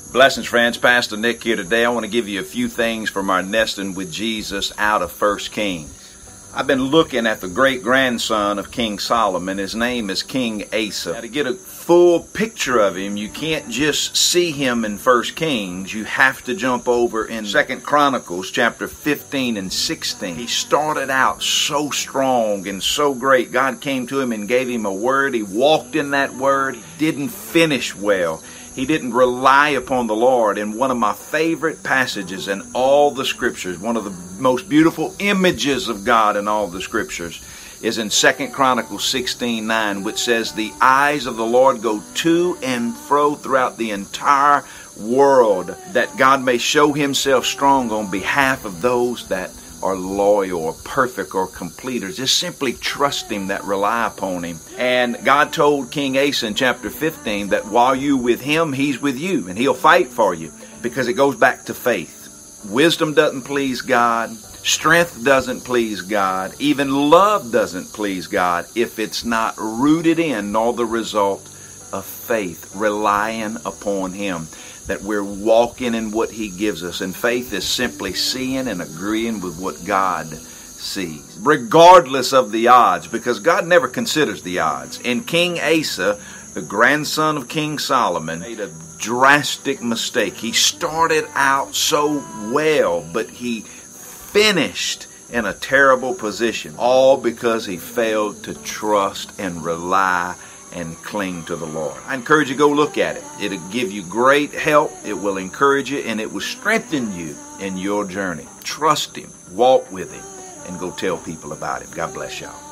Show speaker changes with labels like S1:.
S1: Blessings, friends. Pastor Nick here today. I want to give you a few things from our Nesting with Jesus out of 1 Kings. I've been looking at the great-grandson of King Solomon. His name is King Asa. Now, to get a full picture of him, you can't just see him in 1 Kings. You have to jump over in 2 Chronicles chapter 15 and 16. He started out so strong and so great. God came to him and gave him a word. He walked in that word. He didn't finish well. He didn't rely upon the Lord. And one of my favorite passages in all the scriptures, one of the most beautiful images of God in all the scriptures, is in 2 Chronicles 16:9, which says, "The eyes of the Lord go to and fro throughout the entire world, that God may show himself strong on behalf of those that are loyal or perfect or complete, or just simply trust him, that rely upon him." And God told King Asa in chapter 15 that while you with him, he's with you, and he'll fight for you, because it goes back to faith. Wisdom doesn't please God. Strength doesn't please God. Even love doesn't please God if it's not rooted in nor the result of faith, relying upon him, that we're walking in what he gives us. And faith is simply seeing and agreeing with what God sees, regardless of the odds, because God never considers the odds. And King Asa, the grandson of King Solomon, made a drastic mistake. He started out so well, but he finished in a terrible position, all because he failed to trust and rely and cling to the Lord. I encourage you to go look at it. It'll give you great help. It will encourage you, and it will strengthen you in your journey. Trust him, walk with him, and go tell people about him. God bless y'all.